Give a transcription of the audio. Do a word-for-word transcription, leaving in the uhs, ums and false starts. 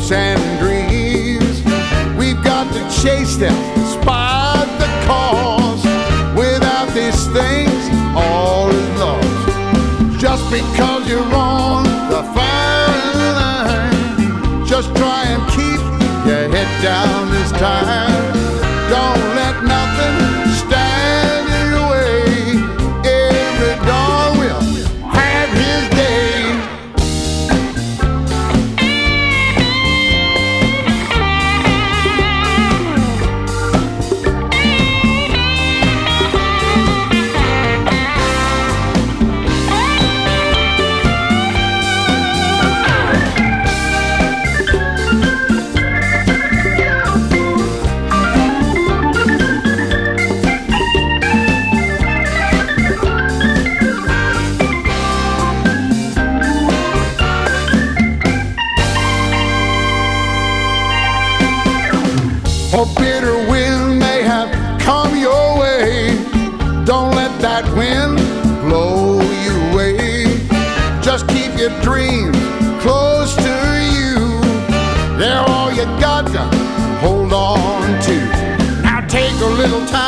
hopes and dreams. We've got to chase them, spot the cause. Without these things, all is lost. Just because you're on the fire line, just try and keep your head down this time. Don't let nothing stand in your way. Every dog will have his day. A bitter wind may have come your way. Don't let that wind blow you away. Just keep your dreams close to you. They're all you got to hold on to. Now take a little time